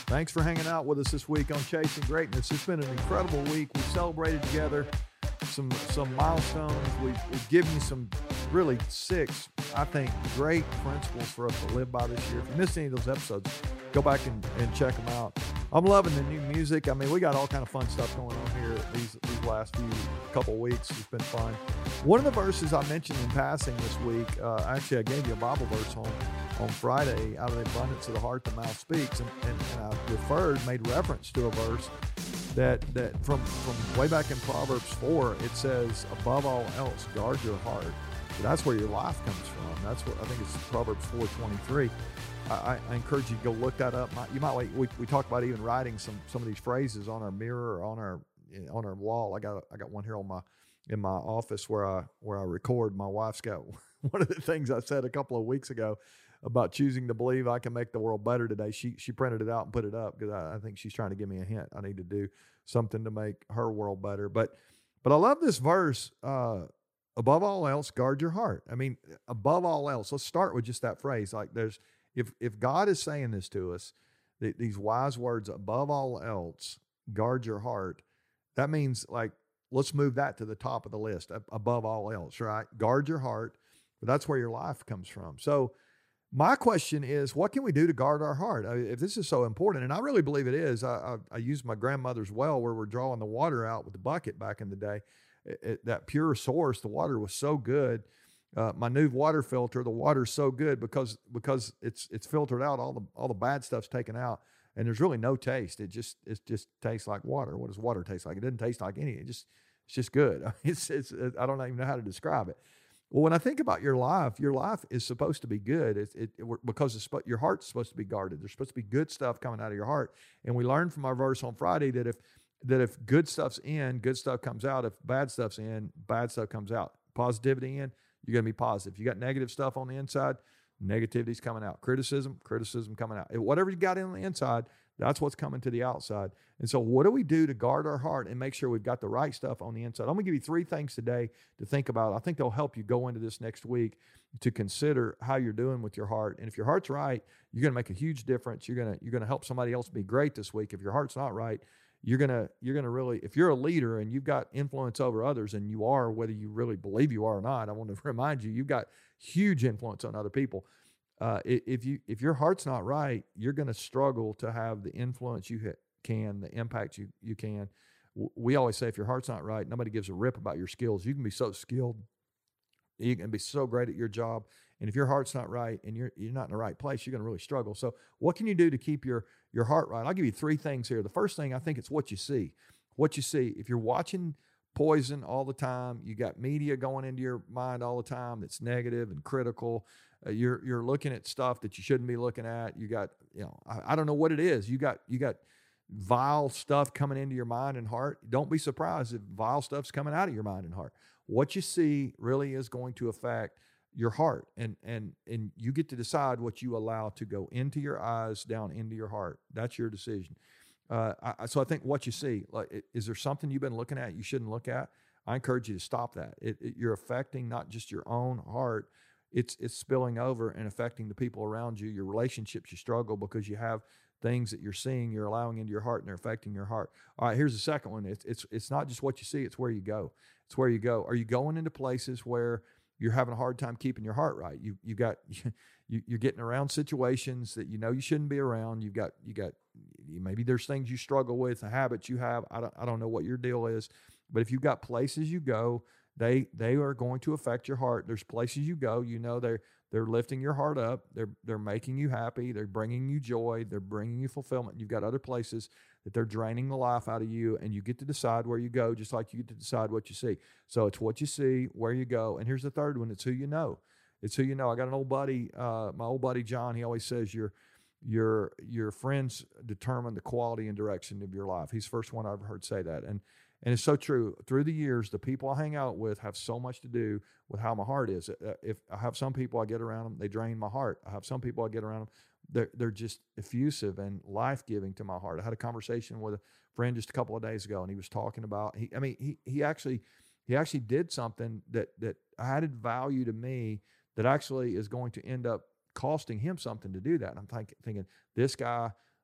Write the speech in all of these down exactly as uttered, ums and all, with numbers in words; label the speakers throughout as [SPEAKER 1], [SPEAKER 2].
[SPEAKER 1] Thanks for hanging out with us this week on Chasing Greatness. It's been an incredible week. We celebrated together some some milestones. We've, we've given you some really six, I think, great principles for us to live by this year. If you missed any of those episodes, go back and, and check them out. I'm loving the new music. I mean, we got all kind of fun stuff going on here these these last few couple of weeks. It's been fun. One of the verses I mentioned in passing this week, uh, actually, I gave you a Bible verse on on Friday, out of the abundance of the heart, the mouth speaks, and, and, and I referred, made reference to a verse that that from, from way back in Proverbs four, it says, above all else, guard your heart. That's where your life comes from. That's what I think it's Proverbs four twenty-three. I, I encourage you to go look that up. You might wait. We, we talked about even writing some some of these phrases on our mirror or on our on our wall. I got I got one here on my in my office where I where I record. My wife's got one of the things I said a couple of weeks ago about choosing to believe I can make the world better today. She she printed it out and put it up because I, I think she's trying to give me a hint. I need to do something to make her world better. But but I love this verse. Uh, above all else, guard your heart. I mean, above all else. Let's start with just that phrase. Like there's if if God is saying this to us, th- these wise words, above all else, guard your heart. That means like let's move that to the top of the list. Above all else, right? Guard your heart. But that's where your life comes from. So my question is, what can we do to guard our heart? I mean, if this is so important, and I really believe it is, I, I, I used my grandmother's well where we're drawing the water out with the bucket back in the day. It, it, that pure source, the water was so good. Uh, my new water filter, the water's so good because because it's it's filtered out, all the all the bad stuff's taken out, and there's really no taste. It just it just tastes like water. What does water taste like? It doesn't taste like any. It just it's just good. It's it's I don't even know how to describe it. Well, when I think about your life, your life is supposed to be good. It, it, it, because it's, your heart's supposed to be guarded. There's supposed to be good stuff coming out of your heart. And we learned from our verse on Friday that if that if good stuff's in, good stuff comes out. If bad stuff's in, bad stuff comes out. Positivity in, you're going to be positive. You got negative stuff on the inside, negativity's coming out. Criticism, criticism coming out. Whatever you got in on the inside, that's what's coming to the outside. And so what do we do to guard our heart and make sure we've got the right stuff on the inside? I'm going to give you three things today to think about. I think they'll help you go into this next week to consider how you're doing with your heart. And if your heart's right, you're going to make a huge difference. You're going to you're going to help somebody else be great this week. If your heart's not right, you're going to you're going to really, if you're a leader and you've got influence over others, and you are, whether you really believe you are or not, I want to remind you, you've got huge influence on other people. Uh, if you if your heart's not right, you're going to struggle to have the influence you can, the impact you you can. We always say if your heart's not right, nobody gives a rip about your skills. You can be so skilled, you can be so great at your job, and if your heart's not right and you're you're not in the right place, you're going to really struggle. So, what can you do to keep your your heart right? I'll give you three things here. The first thing, I think it's what you see. What you see. If you're watching poison all the time, you got media going into your mind all the time that's negative and critical. Uh, you're you're looking at stuff that you shouldn't be looking at. You got, you know, I, I don't know what it is. You got you got vile stuff coming into your mind and heart. Don't be surprised if vile stuff's coming out of your mind and heart. What you see really is going to affect your heart, and and and you get to decide what you allow to go into your eyes, down into your heart. That's your decision. Uh, I, so I think what you see, like, is there something you've been looking at you shouldn't look at? I encourage you to stop that. It, it, you're affecting not just your own heart. It's it's spilling over and affecting the people around you, your relationships. You struggle because you have things that you're seeing, you're allowing into your heart, and they're affecting your heart. All right, here's the second one. It's it's it's not just what you see, it's where you go. It's where you go. Are you going into places where you're having a hard time keeping your heart right? You you got you you're getting around situations that you know you shouldn't be around. You've got you got maybe there's things you struggle with, the habits you have. I don't I don't know what your deal is, but if you've got places you go, They they are going to affect your heart. There's places you go, you know they're they're lifting your heart up. They're they're making you happy. They're bringing you joy. They're bringing you fulfillment. You've got other places that they're draining the life out of you, and you get to decide where you go, just like you get to decide what you see. So it's what you see, where you go, and here's the third one: it's who you know. It's who you know. I got an old buddy, uh, my old buddy John. He always says your your your friends determine the quality and direction of your life. He's the first one I've heard say that, and. And it's so true. Through the years, the people I hang out with have so much to do with how my heart is. If I have some people I get around them, they drain my heart. I have some people I get around them, they're, they're just effusive and life-giving to my heart. I had a conversation with a friend just a couple of days ago, and he was talking about, he, I mean, he he actually he actually did something that that added value to me that actually is going to end up costing him something to do that. And I'm think, thinking, this guy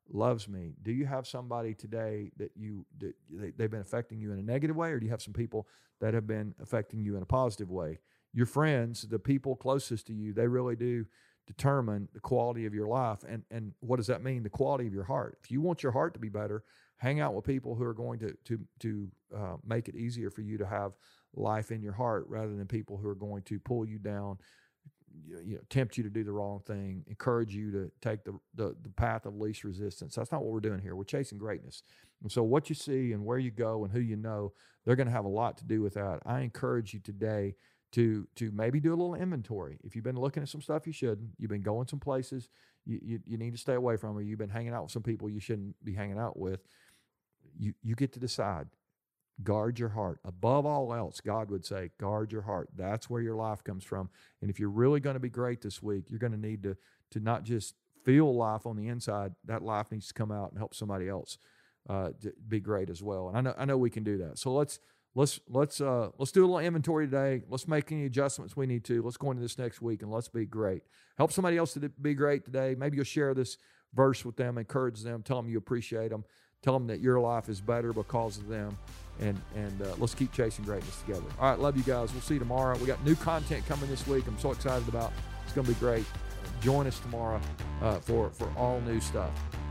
[SPEAKER 1] loves me. Do you have somebody today that you that they, they've been affecting you in a negative way, or do you have some people that have been affecting you in a positive way? Your friends, the people closest to you, they really do determine the quality of your life. And and what does that mean? The quality of your heart. If you want your heart to be better, hang out with people who are going to to to uh, make it easier for you to have life in your heart, rather than people who are going to pull you down, you know, tempt you to do the wrong thing, encourage you to take the, the the path of least resistance. That's not what we're doing here. We're chasing greatness. And so what you see and where you go and who you know, they're going to have a lot to do with that. I encourage you today to to maybe do a little inventory. If you've been looking at some stuff you shouldn't, you've been going some places you, you, you need to stay away from, or you've been hanging out with some people you shouldn't be hanging out with, you, you get to decide. Guard your heart. Above all else, God would say, guard your heart. That's where your life comes from. And if you're really going to be great this week, you're going to need to to not just feel life on the inside. That life needs to come out and help somebody else uh, to be great as well. And I know I know we can do that. So let's let's let's uh, let's do a little inventory today. Let's make any adjustments we need to. Let's go into this next week and let's be great. Help somebody else to be great today. Maybe you'll share this verse with them, encourage them, tell them you appreciate them, tell them that your life is better because of them. And and uh, let's keep chasing greatness together. All right, love you guys. We'll see you tomorrow. We got new content coming this week. I'm so excited about it. It's going to be great. Join us tomorrow uh, for, for all new stuff.